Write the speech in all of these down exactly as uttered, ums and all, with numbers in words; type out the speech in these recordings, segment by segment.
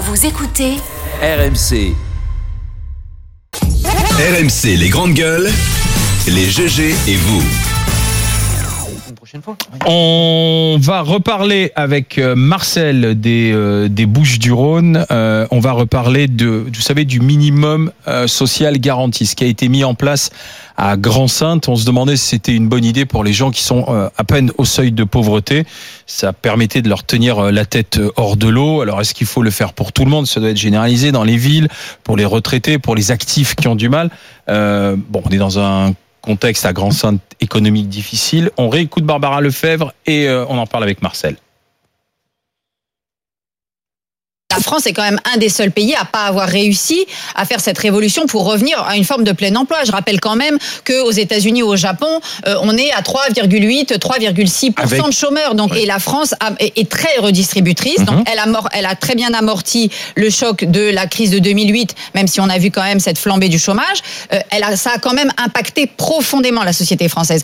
Vous écoutez R M C. R M C, les grandes gueules, les G G et vous. On va reparler avec Marcel des, euh, des Bouches-du-Rhône. Euh, on va reparler de, vous savez, du minimum euh, social garanti, ce qui a été mis en place à Grand-Sainte. On se demandait si c'était une bonne idée pour les gens qui sont euh, à peine au seuil de pauvreté. Ça permettait de leur tenir euh, la tête hors de l'eau. Alors, est-ce qu'il faut le faire pour tout le monde ? Ça doit être généralisé dans les villes, pour les retraités, pour les actifs qui ont du mal. Euh, bon, on est dans un contexte à Grand-Sainte économique difficile. On réécoute Barbara Lefebvre et euh, on en parle avec Marcel. La France est quand même un des seuls pays à pas avoir réussi à faire cette révolution pour revenir à une forme de plein emploi. Je rappelle quand même qu'aux États-Unis ou au Japon, euh, on est à trois virgule huit, trois virgule six pour cent Avec... de chômeurs. Donc, ouais. Et la France a, est très redistributrice. Mm-hmm. Donc, elle a, mor- elle a très bien amorti le choc de la crise de deux mille huit, même si on a vu quand même cette flambée du chômage. Euh, elle a, ça a quand même impacté profondément la société française.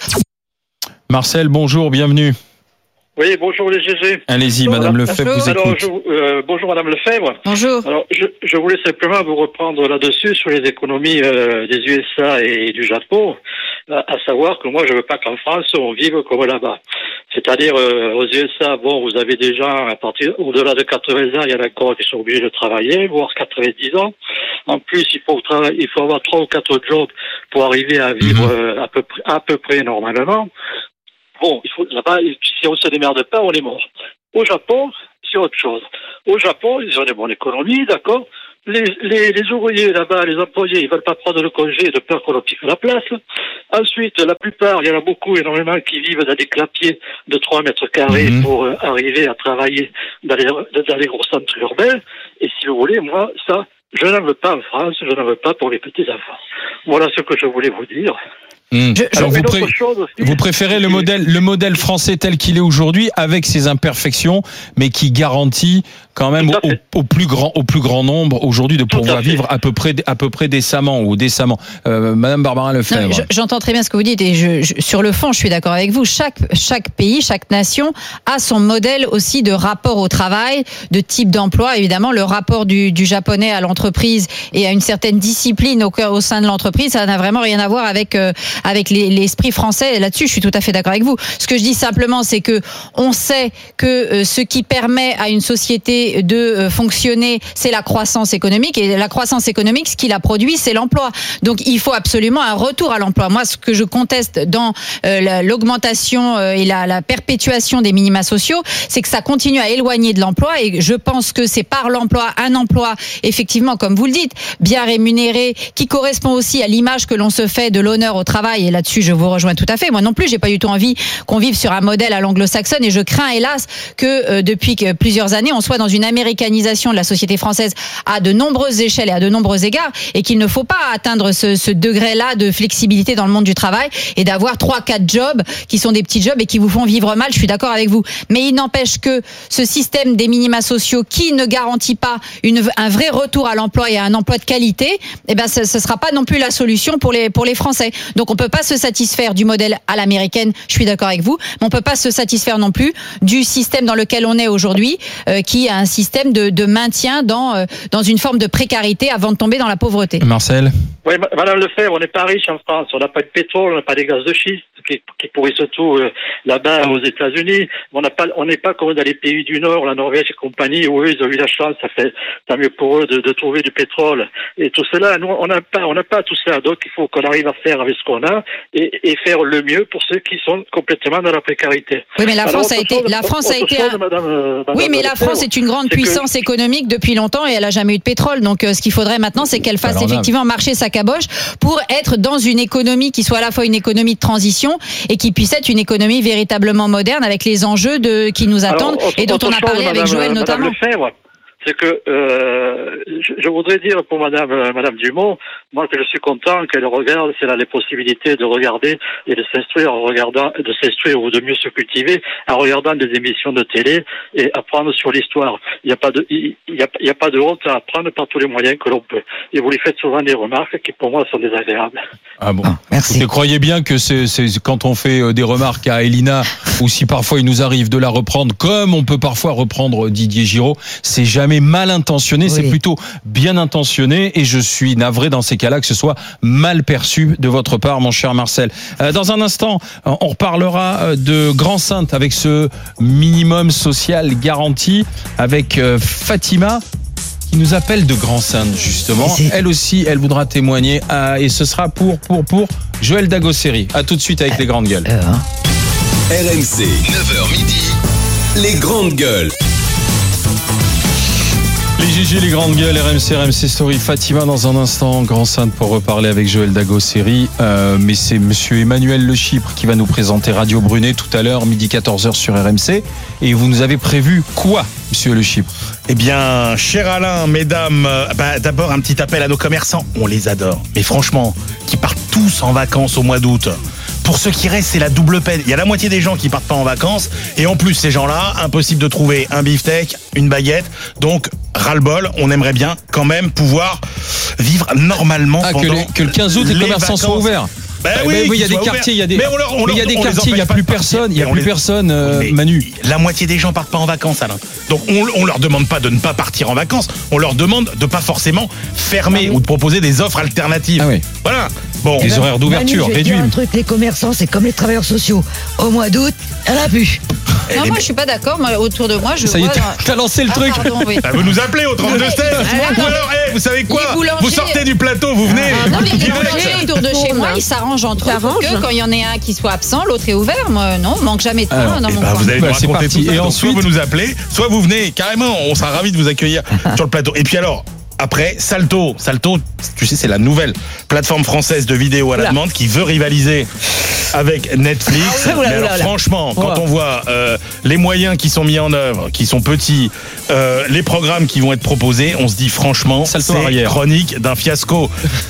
Marcel, bonjour, bienvenue. Oui, bonjour les G G. Allez-y, bonjour, Madame Lefebvre, vous Alors, écoute. je, euh, bonjour Madame Lefebvre. Bonjour. Alors, je, je voulais simplement vous reprendre là-dessus sur les économies euh, des U S A et du Japon, à, à savoir que moi je veux pas qu'en France on vive comme là-bas. C'est-à-dire euh, aux U S A, bon, vous avez des gens à partir au-delà de quatre-vingts ans, il y en a encore qui sont obligés de travailler, voire quatre-vingt-dix ans. En plus, il faut travailler, il faut avoir trois ou quatre jobs pour arriver à vivre mmh. euh, à peu près, à peu près normalement. Bon, il faut, là-bas, si on se démerde pas, on est mort. Au Japon, c'est autre chose. Au Japon, ils ont des bonnes économies, d'accord. Les, les, les ouvriers là-bas, les employés, ils veulent pas prendre le congé de peur qu'on leur pique la place. Ensuite, la plupart, il y en a beaucoup, énormément, qui vivent dans des clapiers de trois mètres carrés mmh. pour euh, arriver à travailler dans les, dans les gros centres urbains. Et si vous voulez, moi, ça, je n'en veux pas en France, je n'en veux pas pour les petits-enfants. Voilà ce que je voulais vous dire. Mmh. Je, Alors vous, pré- vous préférez le modèle, le modèle français tel qu'il est aujourd'hui, avec ses imperfections, mais qui garantit quand même au, au, au plus grand, au plus grand nombre aujourd'hui de pouvoir vivre à peu près, à peu près décemment ou décemment. Euh, Madame Barbara Lefebvre. Non, je, j'entends très bien ce que vous dites et je, je, sur le fond, je suis d'accord avec vous. Chaque, chaque pays, chaque nation a son modèle aussi de rapport au travail, de type d'emploi. Évidemment, le rapport du, du japonais à l'entreprise et à une certaine discipline au, au sein de l'entreprise, ça n'a vraiment rien à voir avec euh, avec les, l'esprit français. Et là-dessus, je suis tout à fait d'accord avec vous. Ce que je dis simplement, c'est que on sait que euh, ce qui permet à une société de euh, fonctionner, c'est la croissance économique. Et la croissance économique, ce qui la produit, c'est l'emploi. Donc, il faut absolument un retour à l'emploi. Moi, ce que je conteste dans euh, la, l'augmentation euh, et la, la perpétuation des minima sociaux, c'est que ça continue à éloigner de l'emploi. Et je pense que c'est par l'emploi, un emploi, effectivement, comme vous le dites, bien rémunéré, qui correspond aussi à l'image que l'on se fait de l'honneur au travail. Et là-dessus, je vous rejoins tout à fait. Moi non plus, j'ai pas du tout envie qu'on vive sur un modèle à l'anglo-saxonne. Et je crains, hélas, que euh, depuis que plusieurs années, on soit dans une américanisation de la société française à de nombreuses échelles et à de nombreux égards, et qu'il ne faut pas atteindre ce, ce degré-là de flexibilité dans le monde du travail et d'avoir trois, quatre jobs qui sont des petits jobs et qui vous font vivre mal. Je suis d'accord avec vous. Mais il n'empêche que ce système des minima sociaux qui ne garantit pas une, un vrai retour à l'emploi et à un emploi de qualité, eh ben, ce, ce sera pas non plus la solution pour les, pour les Français. Donc, on peut pas se satisfaire du modèle à l'américaine, je suis d'accord avec vous, mais on peut pas se satisfaire non plus du système dans lequel on est aujourd'hui, euh, qui est un système de, de maintien dans, euh, dans une forme de précarité avant de tomber dans la pauvreté. Marcel ? Oui, Madame Lefebvre, on n'est pas riche en France, on n'a pas de pétrole, on n'a pas de gaz de schiste qui, qui pourrit surtout euh, là-bas aux États-Unis. On n'a pas, on n'est pas comme dans les pays du Nord, la Norvège et compagnie, où eux ils ont eu la chance, ça fait tant mieux pour eux de, de trouver du pétrole et tout cela. Nous, on n'a pas, on n'a pas tout ça. Donc il faut qu'on arrive à faire avec ce qu'on a et, et faire le mieux pour ceux qui sont complètement dans la précarité. Oui, mais la Alors, France a été, chose, la France a été. Chose, un... Madame, euh, Madame oui, mais la Lefebvre, France est une grande c'est puissance que... économique depuis longtemps et elle a jamais eu de pétrole. Donc euh, ce qu'il faudrait maintenant, c'est qu'elle fasse Alors, effectivement marcher sa caboche pour être dans une économie qui soit à la fois une économie de transition et qui puisse être une économie véritablement moderne avec les enjeux de, qui nous attendent. Alors, et dont on a parlé chose, avec Madame, Joël notamment. Madame Lefebvre, c'est que euh, je, je voudrais dire pour Madame euh, Madame Dumont, moi que je suis content qu'elle regarde, si elle a les possibilités de regarder et de s'instruire en regardant, de s'instruire ou de mieux se cultiver en regardant des émissions de télé et apprendre sur l'histoire. Il n'y a pas de, il y a, il y a pas de honte à apprendre par tous les moyens que l'on peut. Et vous lui faites souvent des remarques qui pour moi sont désagréables. Ah bon. Ah, merci. Vous croyez bien que c'est, c'est quand on fait des remarques à Elina ou si parfois il nous arrive de la reprendre, comme on peut parfois reprendre Didier Giraud, c'est jamais jamais mal intentionné, Oui. c'est plutôt bien intentionné et je suis navré dans ces cas-là que ce soit mal perçu de votre part, mon cher Marcel. Euh, dans un instant, on reparlera de Grand-Sainte avec ce minimum social garanti avec euh, Fatima qui nous appelle de Grand-Sainte justement. C'est- Elle aussi, elle voudra témoigner euh, et ce sera pour pour pour Joël Dagosseri. À tout de suite avec les grandes gueules. Euh, hein. R M C, neuf heures midi, les grandes gueules. Les G G, les grandes gueules, R M C, R M C Story, Fatima dans un instant, Grand-Sainte pour reparler avec Joël Dagosseri. Euh, mais c'est monsieur Emmanuel Le Chypre qui va nous présenter Radio Brunet tout à l'heure, midi quatorze heures sur R M C. Et vous nous avez prévu quoi, monsieur Le Chypre? Eh bien, cher Alain, mesdames, euh, bah, d'abord un petit appel à nos commerçants. On les adore. Mais franchement, qui partent tous en vacances au mois d'août. Pour ceux qui restent, c'est la double peine. Il y a la moitié des gens qui partent pas en vacances. Et en plus, ces gens-là, impossible de trouver un beefsteak, une baguette. Donc, ras-le-bol, on aimerait bien quand même pouvoir vivre normalement Ah, que, pendant les- que le quinze août, les, les commerçants soient vacances. ouverts. Ben Ah, oui, mais oui, il y a qu'ils des soient quartiers, il y a des, ouverts. Mais on leur- on mais il y a leur- des on les quartiers, il y a empêche pas plus de partir. personne, il y a Et on plus les- personne, euh, Mais Manu. La moitié des gens partent pas en vacances, Alain. Donc on, on leur demande pas de ne pas partir en vacances, on leur demande de pas forcément fermer ou de proposer des offres alternatives. Ah oui. Voilà. Bon. Les horaires d'ouverture Manu, je vais réduits. dire un truc, les commerçants, c'est comme les travailleurs sociaux. Au mois d'août, elle a bu. Non, moi, je suis pas d'accord. Moi, autour de moi, je Ça y est, vois. t'as- t'as lancé le Ah, truc. pardon, oui. Bah, vous nous appelez au trente-deux seize. Ah, Ou alors, eh, vous savez quoi Les boulangers- Vous sortez du plateau, vous venez. Ah, non, vous mais les direct. boulangers autour de chez moi, ils s'arrangent entre eux pour que quand il y en ait un qui soit absent, l'autre est ouvert. Moi, non, manque jamais de pain Alors, dans Eh mon ben, coin. vous allez nous Bah, c'est raconter parti. tout ça. Et Donc, ensuite- soit vous nous appelez, soit vous venez carrément. On sera ravis de vous accueillir sur le plateau. Et puis alors, après, Salto. Salto, tu sais, c'est la nouvelle plateforme française de vidéo à la Oula. demande qui veut rivaliser avec Netflix. Ah, oula, Mais oula, alors, oula. franchement, quand Oula. on voit euh, les moyens qui sont mis en œuvre, qui sont petits, euh, les programmes qui vont être proposés, on se dit franchement, Salto c'est arrière. chronique d'un fiasco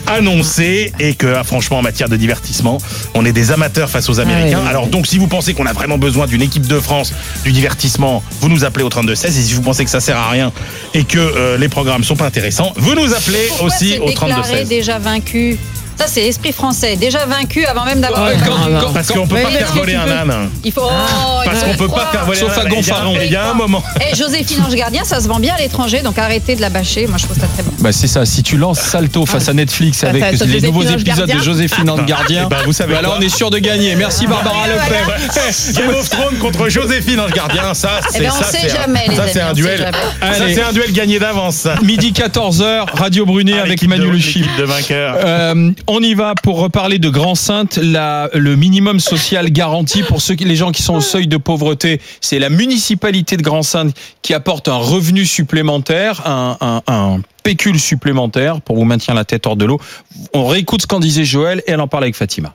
annoncé et que, ah, franchement, en matière de divertissement, on est des amateurs face aux Américains. oui, oui. Alors donc, si vous pensez qu'on a vraiment besoin d'une équipe de France du divertissement, vous nous appelez au trente-deux seize. Et si vous pensez que ça sert à rien et que euh, les programmes sont pas intéressants, vous nous appelez Pourquoi aussi se au trente-deux déclarer seize. déjà vaincu? Ça, c'est l'esprit français. Déjà vaincu avant même d'avoir. Ouais, le quand- temps. quand- Parce quand- qu'on peut Mais pas est-ce faire que voler tu un peux- âne. Il faut. Oh, Parce il qu'on faut peut pas croire. faire voler Sauf un à âne. Il y a- Gonfaron. Il y a un moment. Eh, Joséphine Ange Gardien, ça se vend bien à l'étranger, donc arrêtez de la bâcher. Moi, je trouve ça très bon. Bah c'est ça, si tu lances Salto face à Netflix ça, avec ça, les Joséphine nouveaux Ange épisodes Gardien. de Joséphine Ange Gardien, Eh ben, vous savez bah là quoi on est sûr de gagner. Merci Barbara Lefebvre. Game of Thrones contre Joséphine Ange Gardien, ça Eh c'est ben, on ça, sait c'est un- jamais, les ça amis, c'est on un sait duel. jamais. Ça Allez. c'est un duel gagné d'avance. Midi quatorze heures, Radio Brunet Ah, avec l'équipe Manu de- Le l'équipe Chypre. de vainqueurs. Euh, on y va pour reparler de Grand-Sainte. La, le minimum social garanti pour ceux qui, les gens qui sont au seuil de pauvreté, c'est la municipalité de Grand-Sainte qui apporte un revenu supplémentaire, un, un, un pécule supplémentaire pour vous maintenir la tête hors de l'eau. On réécoute ce qu'en disait Joël et elle en parle avec Fatima.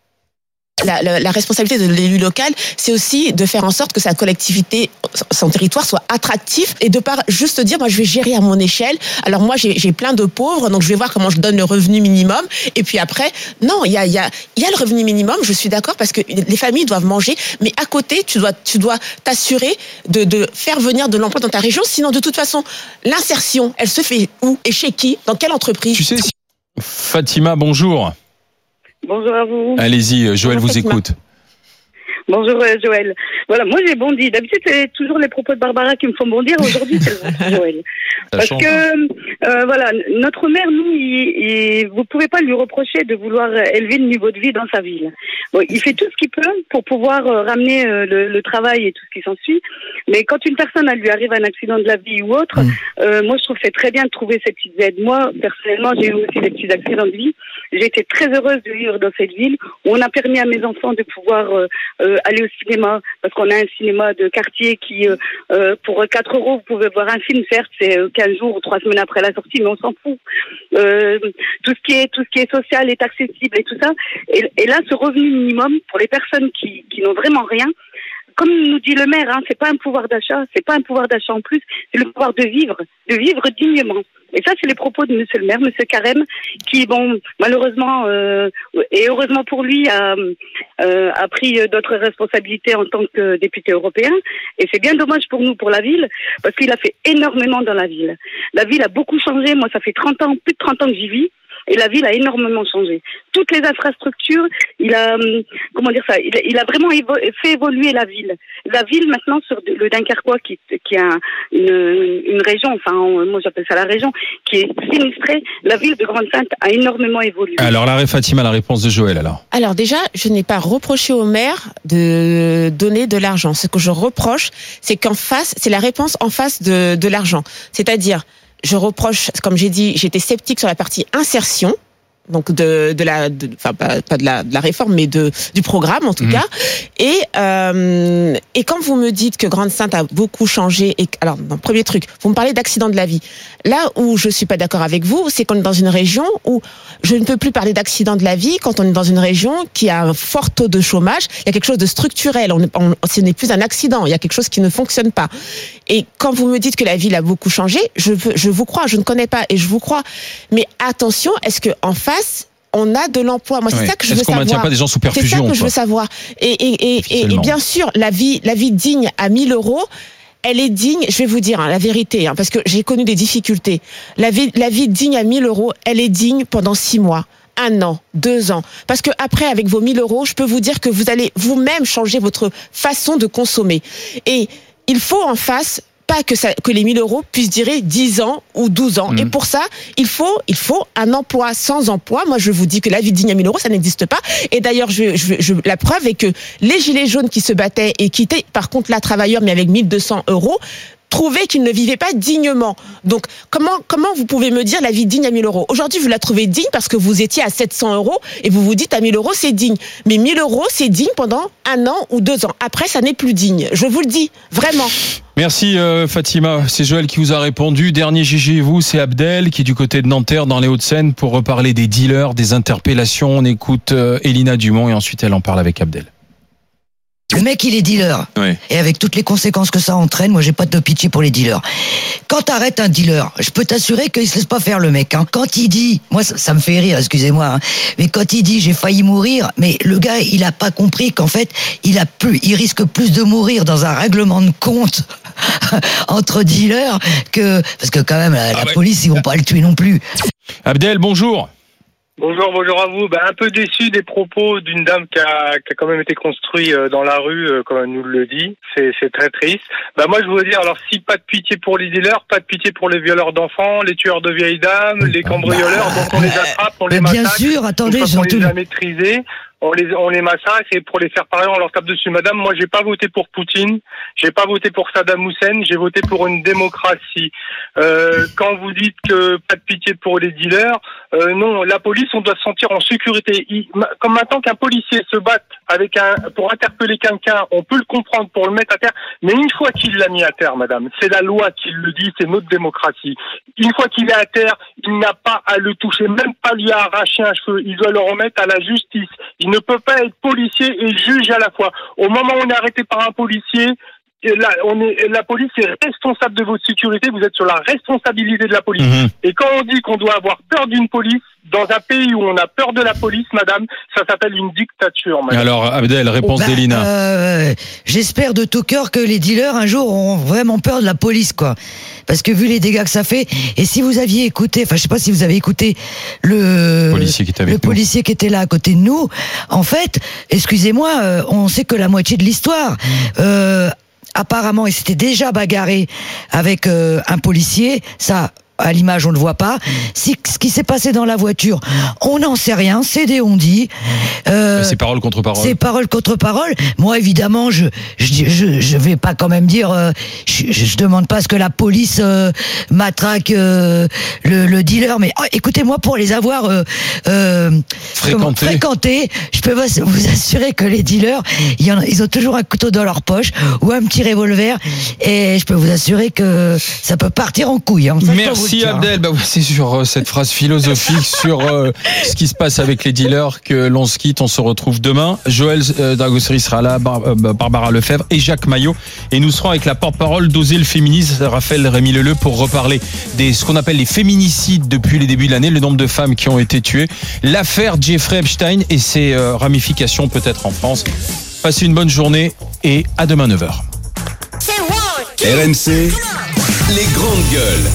La, la, la responsabilité de l'élu local, c'est aussi de faire en sorte que sa collectivité, son territoire soit attractif et de pas juste dire, moi je vais gérer à mon échelle. Alors moi j'ai, j'ai plein de pauvres, donc je vais voir comment je donne le revenu minimum. Et puis après, non, il y a, il y a, il y a le revenu minimum. Je suis d'accord parce que les familles doivent manger, mais à côté tu dois, tu dois t'assurer de, de faire venir de l'emploi dans ta région. Sinon, de toute façon, l'insertion, elle se fait où et chez qui, dans quelle entreprise? Tu sais, si- Fatima, bonjour. Bonjour à vous. Allez-y, Joël Bonjour, vous Fatima. écoute. Bonjour euh, Joël. Voilà, moi j'ai bondi. D'habitude c'est toujours les propos de Barbara qui me font bondir. Aujourd'hui c'est le vôtre, Joël. Ça Parce change. que euh, voilà, notre maire, nous, il, il, vous pouvez pas lui reprocher de vouloir élever le niveau de vie dans sa ville. Bon, il fait tout ce qu'il peut pour pouvoir euh, ramener euh, le, le travail et tout ce qui s'ensuit. Mais quand une personne elle lui arrive un accident de la vie ou autre, Mm. euh, moi je trouve que c'est très bien de trouver ces petites aides. Moi personnellement, j'ai eu aussi des petits accidents de vie. J'ai été très heureuse de vivre dans cette ville où on a permis à mes enfants de pouvoir euh, euh, aller au cinéma, parce qu'on a un cinéma de quartier qui, euh, euh, pour quatre euros, vous pouvez voir un film, certes, c'est euh, quinze jours ou trois semaines après la sortie, mais on s'en fout. Euh, tout ce qui est, tout ce qui est social est accessible et tout ça. Et, et là, ce revenu minimum, pour les personnes qui, qui n'ont vraiment rien, comme nous dit le maire, hein, c'est pas un pouvoir d'achat, c'est pas un pouvoir d'achat en plus, c'est le pouvoir de vivre, de vivre dignement. Et ça, c'est les propos de Monsieur le maire, Monsieur Carême, qui, bon, malheureusement, euh, et heureusement pour lui, a, euh, a pris d'autres responsabilités en tant que député européen. Et c'est bien dommage pour nous, pour la ville, parce qu'il a fait énormément dans la ville. La ville a beaucoup changé. Moi, ça fait trente ans, plus de trente ans que j'y vis. et la ville a énormément changé. Toutes les infrastructures, il a, hum, comment dire ça, il a, il a vraiment évo- fait évoluer la ville. La ville maintenant sur le Dunkerquois, qui, qui est un, une, une région, enfin moi j'appelle ça la région, qui est sinistrée, la ville de Grande-Synthe a énormément évolué. Alors, l'arrêt Fatima, la réponse de Joël, alors. Alors déjà, je n'ai pas reproché au maire de donner de l'argent. Ce que je reproche, c'est qu'en face, c'est la réponse en face de, de l'argent. C'est-à-dire, je reproche, comme j'ai dit, j'étais sceptique sur la partie insertion. Donc de de la de, enfin pas, pas de la de la réforme mais de du programme en tout mmh. cas et euh, et quand vous me dites que Grande-Synthe a beaucoup changé et alors dans premier truc vous me parlez d'accident de la vie, là où je suis pas d'accord avec vous, c'est qu'on est dans une région où je ne peux plus parler d'accident de la vie quand on est dans une région qui a un fort taux de chômage. Il y a quelque chose de structurel, on, on ce n'est plus un accident, il y a quelque chose qui ne fonctionne pas. Et quand vous me dites que la ville a beaucoup changé, je veux, je vous crois, je ne connais pas et je vous crois, mais attention, est-ce que en face on a de l'emploi. Moi, c'est ouais. ça que je Est-ce veux savoir. Est-ce qu'on maintient pas des gens sous perfusion? C'est ça que quoi. je veux savoir. Et, et, et, et, et bien sûr, la vie, la vie digne à mille euros, elle est digne. Je vais vous dire hein, la vérité, hein, parce que j'ai connu des difficultés. La vie, la vie digne à mille euros, elle est digne pendant six mois. Un an, deux ans. Parce que après, avec vos mille euros, je peux vous dire que vous allez vous-même changer votre façon de consommer. Et il faut en face pas que ça, que les mille euros puissent durer dix ans ou douze ans. Mmh. Et pour ça, il faut, il faut un emploi. Sans emploi, moi, je vous dis que la vie digne à mille euros, ça n'existe pas. Et d'ailleurs, je, je, je, la preuve est que les gilets jaunes qui se battaient et qui étaient, par contre, là, travailleurs, mais avec mille deux cents euros, trouvaient qu'ils ne vivaient pas dignement. Donc, comment, comment vous pouvez me dire la vie digne à mille euros? Aujourd'hui, vous la trouvez digne parce que vous étiez à sept cents euros et vous vous dites à mille euros, c'est digne. Mais mille euros, c'est digne pendant un an ou deux ans. Après, ça n'est plus digne. Je vous le dis, vraiment. Merci euh, Fatima, c'est Joël qui vous a répondu. Dernier G G et vous, c'est Abdel qui est du côté de Nanterre dans les Hauts-de-Seine pour reparler des dealers, des interpellations. On écoute euh, Elina Dumont et ensuite elle en parle avec Abdel. Le mec, il est dealer. Oui. Et avec toutes les conséquences que ça entraîne, moi, j'ai pas de pitié pour les dealers. Quand t'arrêtes un dealer, je peux t'assurer qu'il se laisse pas faire le mec. Hein. Quand il dit, moi, ça, ça me fait rire, excusez-moi, hein, mais quand il dit j'ai failli mourir, mais le gars, il a pas compris qu'en fait, il a plus, il risque plus de mourir dans un règlement de compte entre dealers que parce que quand même la, la ah ouais. police, ils vont pas le tuer non plus. Abdel, bonjour. Bonjour, bonjour à vous. Ben, un peu déçu des propos d'une dame qui a, qui a quand même été construite dans la rue, comme elle nous le dit. C'est, c'est très triste. Ben, moi, je voudrais dire, alors, si pas de pitié pour les dealers, pas de pitié pour les violeurs d'enfants, les tueurs de vieilles dames, les cambrioleurs, donc on les attrape, on les bien massacre. Bien sûr, attendez, on surtout. les a maîtrisés. On les, on les massacre et pour les faire parler, on leur tape dessus. Madame, moi, j'ai pas voté pour Poutine, j'ai pas voté pour Saddam Hussein, j'ai voté pour une démocratie. Euh, quand vous dites que pas de pitié pour les dealers, euh, non, la police, on doit se sentir en sécurité. Il, comme maintenant qu'un policier se batte avec un, pour interpeller quelqu'un, on peut le comprendre pour le mettre à terre, mais une fois qu'il l'a mis à terre, madame, c'est la loi qui le dit, c'est notre démocratie. Une fois qu'il est à terre, il n'a pas à le toucher, même pas lui arracher un cheveu, il doit le remettre à la justice. Il ne peut pas être policier et juge à la fois. Au moment où on est arrêté par un policier, la, on est, la police est responsable de votre sécurité. Vous êtes sur la responsabilité de la police. Mmh. Et quand on dit qu'on doit avoir peur d'une police, dans un pays où on a peur de la police, madame, ça s'appelle une dictature, madame. Alors, Abdel, réponse bah, d'Elina. Euh, j'espère de tout cœur que les dealers, un jour, auront vraiment peur de la police, quoi. Parce que vu les dégâts que ça fait, et si vous aviez écouté, enfin, je sais pas si vous avez écouté le policier qui était, avec le policier qui était là à côté de nous, en fait, excusez-moi, euh, on sait que la moitié de l'histoire, euh, apparemment, il s'était déjà bagarré avec euh, un policier, ça... À l'image, on ne le voit pas. Si, ce qui s'est passé dans la voiture, on n'en sait rien. C'est des on-dit. Euh, c'est parole contre parole. C'est parole contre parole. Moi, évidemment, je je je, je vais pas quand même dire. Euh, je, je demande pas à ce que la police euh, matraque euh, le, le dealer. Mais oh, écoutez-moi, pour les avoir euh, euh, fréquentés, fréquentés, je peux vous assurer que les dealers, il y en a, ils ont toujours un couteau dans leur poche ou un petit revolver. Et je peux vous assurer que ça peut partir en couille. Hein. Merci. Merci Abdel, bah c'est sur euh, cette phrase philosophique sur euh, ce qui se passe avec les dealers que l'on se quitte. On se retrouve demain. Joël euh, Dagosseri sera là, Bar- euh, Barbara Lefebvre et Jacques Maillot. Et nous serons avec la porte-parole d'Oser le féminisme, Raphaël Rémy-Leleu, pour reparler des ce qu'on appelle les féminicides depuis les débuts de l'année, le nombre de femmes qui ont été tuées, l'affaire Jeffrey Epstein et ses euh, ramifications peut-être en France. Passez une bonne journée et à demain neuf heures. R M C, les grandes gueules.